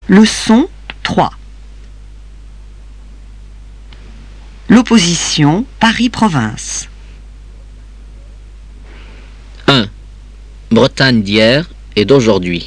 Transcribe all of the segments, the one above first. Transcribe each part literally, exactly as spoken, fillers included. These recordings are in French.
Leçon trois. L'opposition Paris-Province. un. Bretagne d'hier et d'aujourd'hui.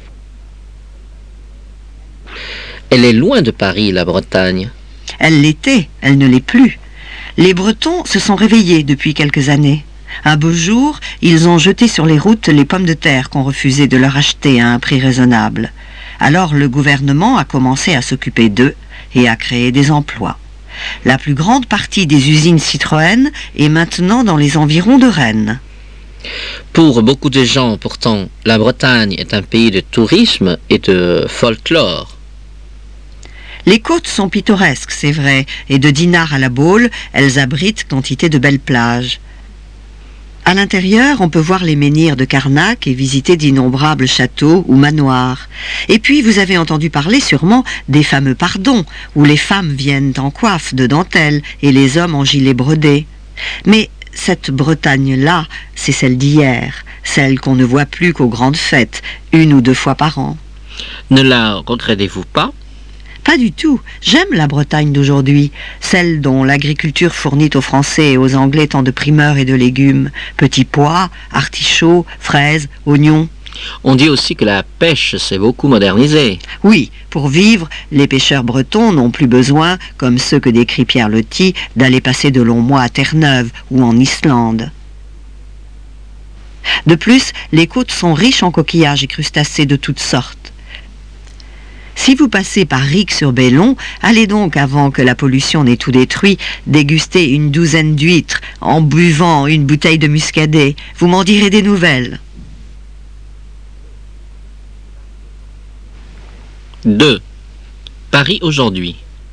Elle est loin de Paris, la Bretagne. Elle l'était, elle ne l'est plus. Les Bretons se sont réveillés depuis quelques années. Un beau jour, ils ont jeté sur les routes les pommes de terre qu'on refusait de leur acheter à un prix raisonnable. Alors le gouvernement a commencé à s'occuper d'eux et à créer des emplois. La plus grande partie des usines Citroën est maintenant dans les environs de Rennes. Pour beaucoup de gens, pourtant, la Bretagne est un pays de tourisme et de folklore. Les côtes sont pittoresques, c'est vrai, et de Dinard à la Baule, elles abritent quantité de belles plages. À l'intérieur, on peut voir les menhirs de Carnac et visiter d'innombrables châteaux ou manoirs. Et puis, vous avez entendu parler sûrement des fameux pardons, où les femmes viennent en coiffe de dentelle et les hommes en gilet brodé. Mais cette Bretagne-là, c'est celle d'hier, celle qu'on ne voit plus qu'aux grandes fêtes, une ou deux fois par an. Ne la regrettez-vous pas ? Pas du tout. J'aime la Bretagne d'aujourd'hui, celle dont l'agriculture fournit aux Français et aux Anglais tant de primeurs et de légumes, petits pois, artichauts, fraises, oignons. On dit aussi que la pêche s'est beaucoup modernisée. Oui, pour vivre, les pêcheurs bretons n'ont plus besoin, comme ceux que décrit Pierre Loti, d'aller passer de longs mois à Terre-Neuve ou en Islande. De plus, les côtes sont riches en coquillages et crustacés de toutes sortes. Si vous passez par Ric-sur-Bellon, allez donc, avant que la pollution n'ait tout détruit, déguster une douzaine d'huîtres en buvant une bouteille de muscadet. Vous m'en direz des nouvelles. deux. Paris aujourd'hui.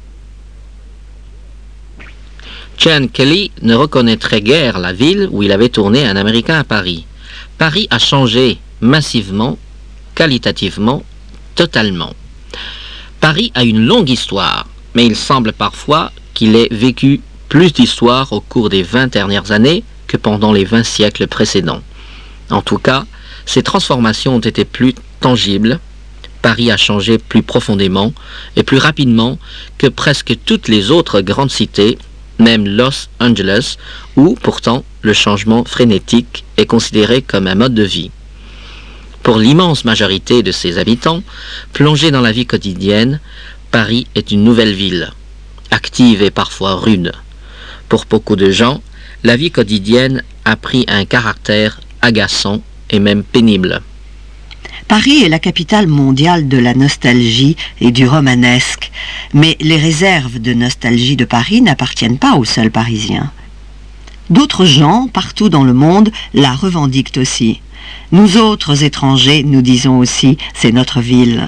Gene Kelly ne reconnaîtrait guère la ville où il avait tourné Un Américain à Paris. Paris a changé massivement, qualitativement, totalement. Paris a une longue histoire, mais il semble parfois qu'il ait vécu plus d'histoire au cours des vingt dernières années que pendant les vingt siècles précédents. En tout cas, ces transformations ont été plus tangibles. Paris a changé plus profondément et plus rapidement que presque toutes les autres grandes cités, même Los Angeles, où pourtant le changement frénétique est considéré comme un mode de vie. Pour l'immense majorité de ses habitants, plongés dans la vie quotidienne, Paris est une nouvelle ville, active et parfois rude. Pour beaucoup de gens, la vie quotidienne a pris un caractère agaçant et même pénible. Paris est la capitale mondiale de la nostalgie et du romanesque, mais les réserves de nostalgie de Paris n'appartiennent pas aux seuls Parisiens. D'autres gens, partout dans le monde, la revendiquent aussi. Nous autres étrangers, nous disons aussi, c'est notre ville.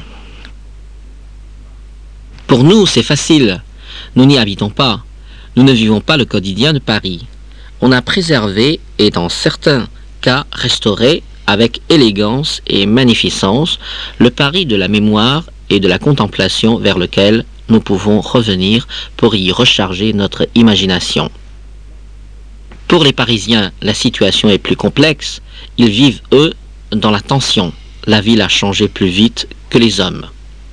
Pour nous, c'est facile. Nous n'y habitons pas. Nous ne vivons pas le quotidien de Paris. On a préservé et dans certains cas restauré avec élégance et magnificence le Paris de la mémoire et de la contemplation vers lequel nous pouvons revenir pour y recharger notre imagination. Pour les Parisiens, la situation est plus complexe. Ils vivent, eux, dans la tension. La ville a changé plus vite que les hommes.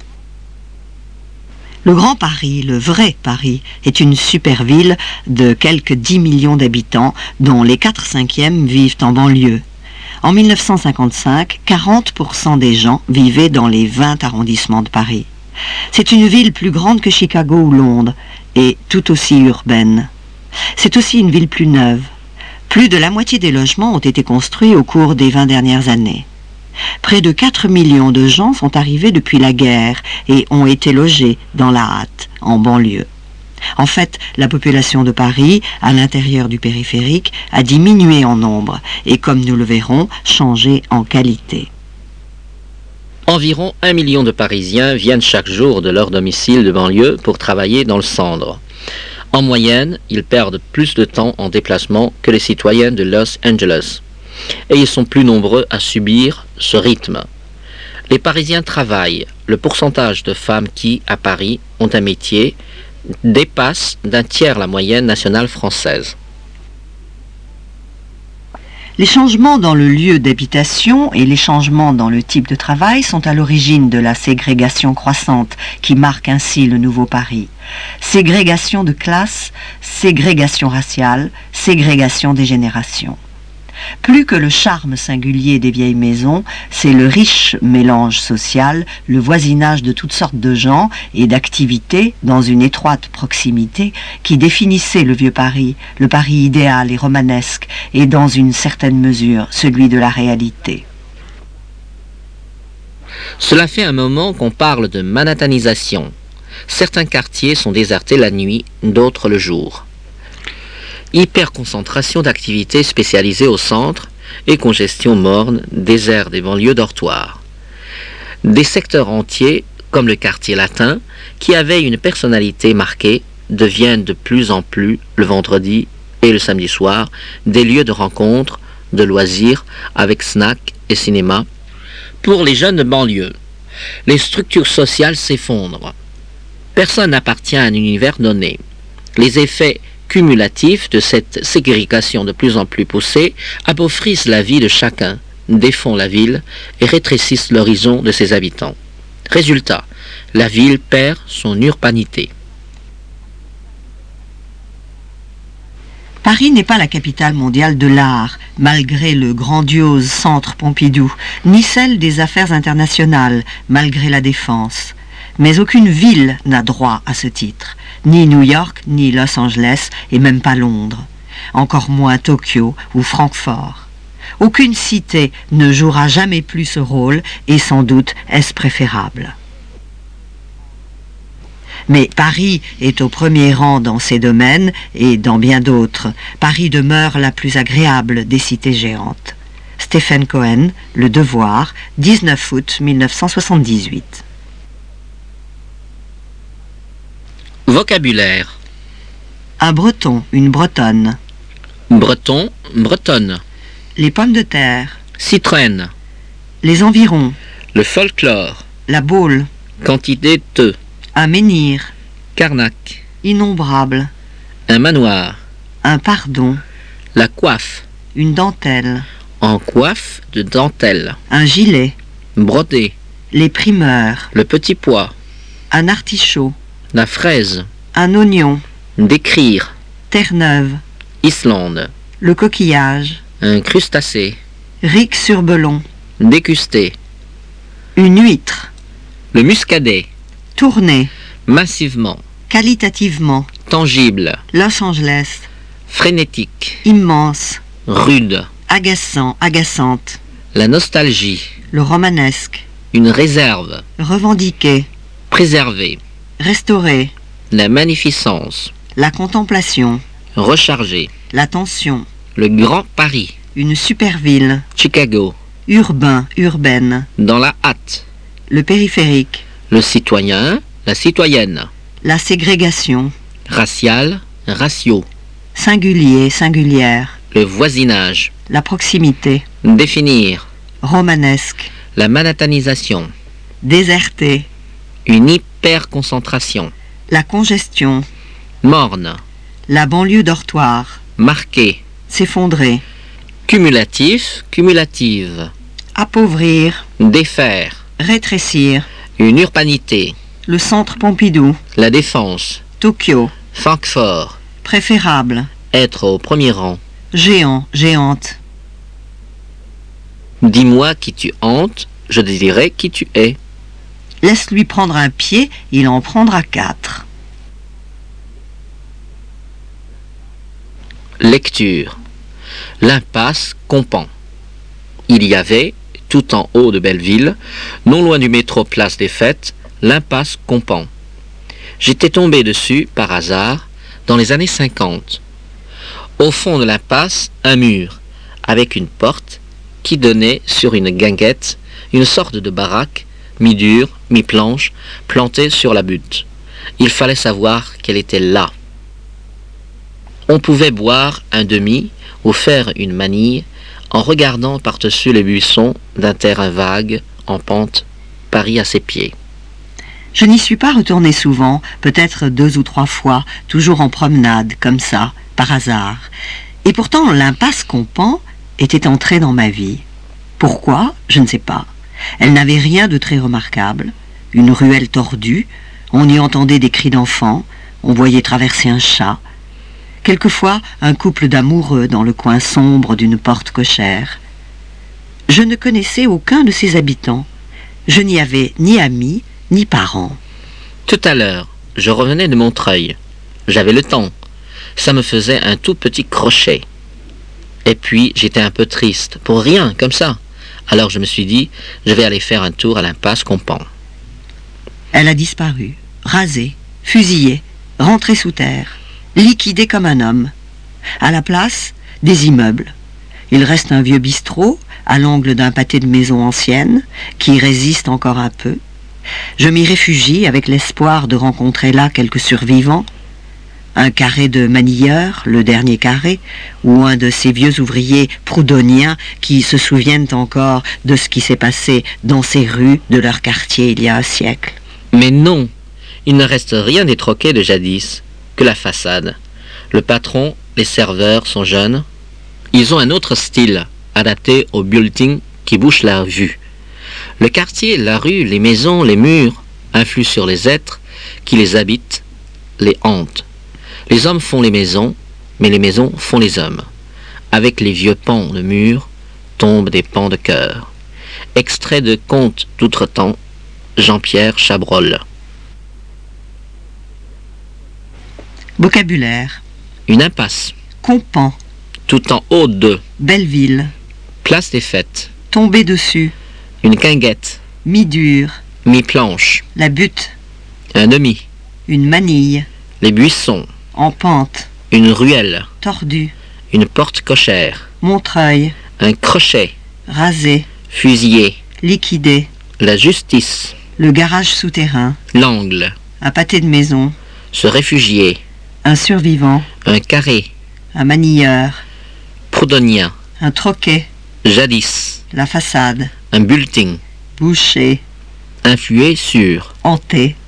Le Grand Paris, le vrai Paris, est une super ville de quelques dix millions d'habitants, dont les quatre cinquièmes vivent en banlieue. En mille neuf cent cinquante-cinq, quarante pour cent des gens vivaient dans les vingt arrondissements de Paris. C'est une ville plus grande que Chicago ou Londres, et tout aussi urbaine. C'est aussi une ville plus neuve. Plus de la moitié des logements ont été construits au cours des vingt dernières années. Près de quatre millions de gens sont arrivés depuis la guerre et ont été logés dans la hâte, en banlieue. En fait, la population de Paris, à l'intérieur du périphérique, a diminué en nombre et, comme nous le verrons, changé en qualité. Environ un million de Parisiens viennent chaque jour de leur domicile de banlieue pour travailler dans le centre. En moyenne, ils perdent plus de temps en déplacement que les citoyens de Los Angeles. Et ils sont plus nombreux à subir ce rythme. Les Parisiens travaillent. Le pourcentage de femmes qui, à Paris, ont un métier dépasse d'un tiers la moyenne nationale française. Les changements dans le lieu d'habitation et les changements dans le type de travail sont à l'origine de la ségrégation croissante qui marque ainsi le nouveau Paris. Ségrégation de classe, ségrégation raciale, ségrégation des générations. Plus que le charme singulier des vieilles maisons, c'est le riche mélange social, le voisinage de toutes sortes de gens et d'activités dans une étroite proximité qui définissait le vieux Paris, le Paris idéal et romanesque, et dans une certaine mesure celui de la réalité. Cela fait un moment qu'on parle de manhattanisation. Certains quartiers sont désertés la nuit, d'autres le jour. Hyperconcentration d'activités spécialisées au centre et congestion morne, désert des banlieues dortoirs. Des secteurs entiers, comme le quartier latin, qui avaient une personnalité marquée, deviennent de plus en plus, le vendredi et le samedi soir, des lieux de rencontre, de loisirs, avec snacks et cinéma, pour les jeunes de banlieue. Les structures sociales s'effondrent. Personne n'appartient à un univers donné. Les effets cumulatifs de cette ségrégation de plus en plus poussée appauvrissent la vie de chacun, défont la ville et rétrécissent l'horizon de ses habitants. Résultat, la ville perd son urbanité. Paris n'est pas la capitale mondiale de l'art, malgré le grandiose centre Pompidou, ni celle des affaires internationales, malgré la défense. Mais aucune ville n'a droit à ce titre, ni New York, ni Los Angeles, et même pas Londres, encore moins Tokyo ou Francfort. Aucune cité ne jouera jamais plus ce rôle, et sans doute est-ce préférable. Mais Paris est au premier rang dans ces domaines, et dans bien d'autres. Paris demeure la plus agréable des cités géantes. Stephen Cohen, Le Devoir, dix-neuf août mille neuf cent soixante-dix-huit. Vocabulaire. Un breton, une bretonne. Breton, bretonne. Les pommes de terre. Citroën. Les environs. Le folklore. La Baule. Quantité de. Un menhir. Carnac. Innombrable. Un manoir. Un pardon. La coiffe. Une dentelle. En coiffe de dentelle. Un gilet. Brodé. Les primeurs. Le petit pois. Un artichaut. La fraise. Un oignon. Décrire. Terre-Neuve. Islande. Le coquillage. Un crustacé. Ric-sur-Belon. Déguster. Une huître. Le muscadet. Tourner. Massivement. Qualitativement. Tangible. Los Angeles. Frénétique. Immense. Rude. Agaçant, agaçante. La nostalgie. Le romanesque. Une réserve. Revendiquer. Préserver. Restaurer. La magnificence. La contemplation. Recharger. L'attention. Le Grand Paris. Une superville. Chicago. Urbain, urbaine. Dans la hâte. Le périphérique. Le citoyen, la citoyenne. La ségrégation. Racial, ratio. Singulier, singulière. Le voisinage. La proximité. Définir. Romanesque. La manhattanisation. Déserté. Une hyperconcentration. La congestion. Morne. La banlieue dortoir. Marqué. S'effondrer. Cumulatif, cumulative. Appauvrir. Défaire. Rétrécir. Une urbanité. Le centre Pompidou. La défense. Tokyo. Francfort. Préférable. Être au premier rang. Géant, géante. Dis-moi qui tu hantes, je te dirai qui tu es. Laisse-lui prendre un pied, il en prendra quatre. Lecture. L'impasse Compan. Il y avait, tout en haut de Belleville, non loin du métro Place des Fêtes, l'impasse Compan. J'étais tombé dessus, par hasard, dans les années cinquante. Au fond de l'impasse, un mur, avec une porte qui donnait sur une guinguette, une sorte de baraque, mi-dure, mi-planche, plantée sur la butte. Il fallait savoir qu'elle était là. On pouvait boire un demi ou faire une manille en regardant par-dessus les buissons d'un terrain vague, en pente, Paris à ses pieds. Je n'y suis pas retourné souvent, peut-être deux ou trois fois, toujours en promenade, comme ça, par hasard. Et pourtant, l'impasse Compan était entrée dans ma vie. Pourquoi? Je ne sais pas. Elle n'avait rien de très remarquable. Une ruelle tordue, on y entendait des cris d'enfants, on voyait traverser un chat. Quelquefois, un couple d'amoureux dans le coin sombre d'une porte cochère. Je ne connaissais aucun de ses habitants. Je n'y avais ni amis, ni parents. Tout à l'heure, je revenais de Montreuil. J'avais le temps. Ça me faisait un tout petit crochet. Et puis, j'étais un peu triste, pour rien, comme ça. Alors je me suis dit, je vais aller faire un tour à l'impasse Compan. Elle a disparu, rasée, fusillée, rentrée sous terre, liquidée comme un homme. À la place, des immeubles. Il reste un vieux bistrot, à l'angle d'un pâté de maison ancienne, qui résiste encore un peu. Je m'y réfugie avec l'espoir de rencontrer là quelques survivants. Un carré de manilleurs, le dernier carré, ou un de ces vieux ouvriers proudhoniens qui se souviennent encore de ce qui s'est passé dans ces rues de leur quartier il y a un siècle. Mais non, il ne reste rien des troquets de jadis, que la façade. Le patron, les serveurs sont jeunes. Ils ont un autre style, adapté aux buildings qui bouchent la vue. Le quartier, la rue, les maisons, les murs influent sur les êtres qui les habitent, les hantent. Les hommes font les maisons, mais les maisons font les hommes. Avec les vieux pans de murs tombent des pans de cœur. Extrait de Contes d'outre-temps, Jean-Pierre Chabrol. Vocabulaire. Une impasse. Compan. Tout en haut de. Belleville. Place des Fêtes. Tomber dessus. Une quinguette. Mi-dur. Mi-planche. La butte. Un demi. Une manille. Les buissons. En pente. Une ruelle. Tordu. Une porte cochère. Montreuil. Un crochet. Rasé. Fusillé. Liquidé. La justice. Le garage souterrain. L'angle. Un pâté de maison. Se réfugier. Un survivant. Un carré. Un manilleur. Proudhonien. Un troquet. Jadis. La façade. Un bulletin. Boucher. Influer sur. Hanté.